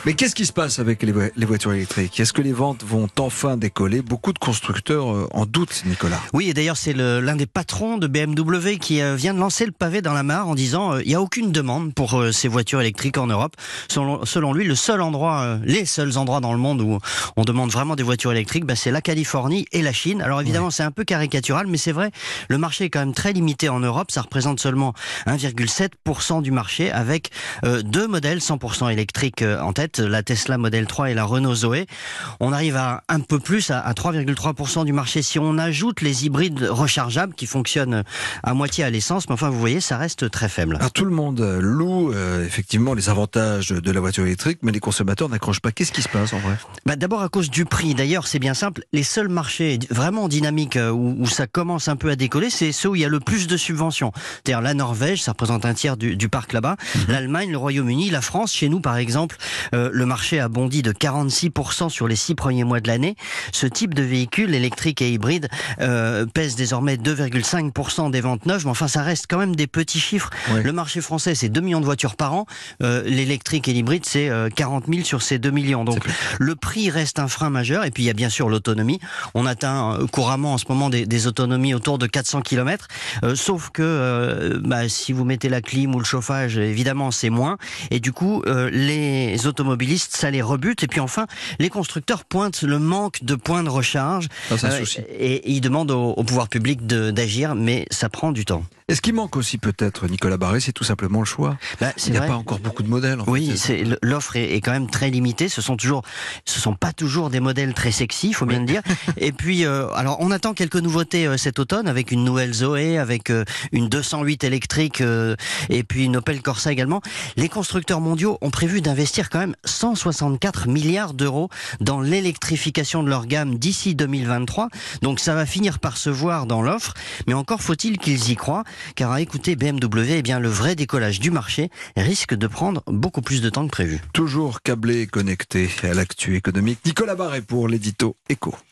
Mais qu'est-ce qui se passe avec les voitures électriques? Est-ce que les ventes vont enfin décoller? Beaucoup de constructeurs en doutent, Nicolas. Oui, et d'ailleurs, c'est l'un des patrons de BMW qui vient de lancer le pavé dans la mare en disant il n'y a aucune demande pour ces voitures électriques en Europe. Selon lui, les seuls endroits dans le monde où on demande vraiment des voitures électriques, c'est la Californie et la Chine. Alors évidemment, c'est un peu caricatural, mais c'est vrai, le marché est quand même très limité en Europe. Ça représente seulement 1,7% du marché avec deux modèles 100% électriques en tête, la Tesla Model 3 et la Renault Zoé. On arrive à un peu plus, à 3,3% du marché si on ajoute les hybrides rechargeables qui fonctionnent à moitié à l'essence. Mais enfin, vous voyez, ça reste très faible. Alors, tout le monde loue effectivement les avantages de la voiture électrique, mais les consommateurs n'accrochent pas. Qu'est-ce qui se passe en vrai? D'abord à cause du prix. D'ailleurs, c'est bien simple. Les seuls marchés vraiment dynamiques où ça commence un peu à décoller, c'est ceux où il y a le plus de subventions. C'est-à-dire la Norvège, ça représente un tiers du parc là-bas. L'Allemagne, le Royaume-Uni, la France. Chez nous, par exemple, le marché a bondi de 46% sur les 6 premiers mois de l'année. Ce type de véhicule électrique et hybride pèse désormais 2,5% des ventes neuves. Mais enfin, ça reste quand même des petits chiffres. Oui. Le marché français, c'est 2 millions de voitures par an. L'électrique et l'hybride, c'est 40 000 sur ces 2 millions. Donc, le prix reste un frein majeur. Et puis, il y a bien sûr l'autonomie. On atteint couramment en ce moment des autonomies autour de 400 km. Sauf que si vous mettez la clim ou le chauffage, évidemment, c'est moins. Et du coup, les automobilistes, ça les rebute. Et puis enfin, les constructeurs pointent le manque de points de recharge. C'est un souci. Et ils demandent au pouvoir public d'agir, mais ça prend du temps. Et ce qui manque aussi peut-être, Nicolas Barré, c'est tout simplement le choix. Il n'y a pas encore beaucoup de modèles. Oui, l'offre est quand même très limitée. Ce sont pas toujours des modèles très sexy, il faut bien le dire. Et puis, alors on attend quelques nouveautés cet automne avec une nouvelle Zoé, avec une 208 électrique et puis une Opel Corsa également. Les constructeurs mondiaux ont prévu d'investir quand même 164 milliards d'euros dans l'électrification de leur gamme d'ici 2023. Donc ça va finir par se voir dans l'offre, mais encore faut-il qu'ils y croient. Car à écouter BMW, le vrai décollage du marché risque de prendre beaucoup plus de temps que prévu. Toujours câblé et connecté à l'actu économique. Nicolas Barré pour l'édito Éco.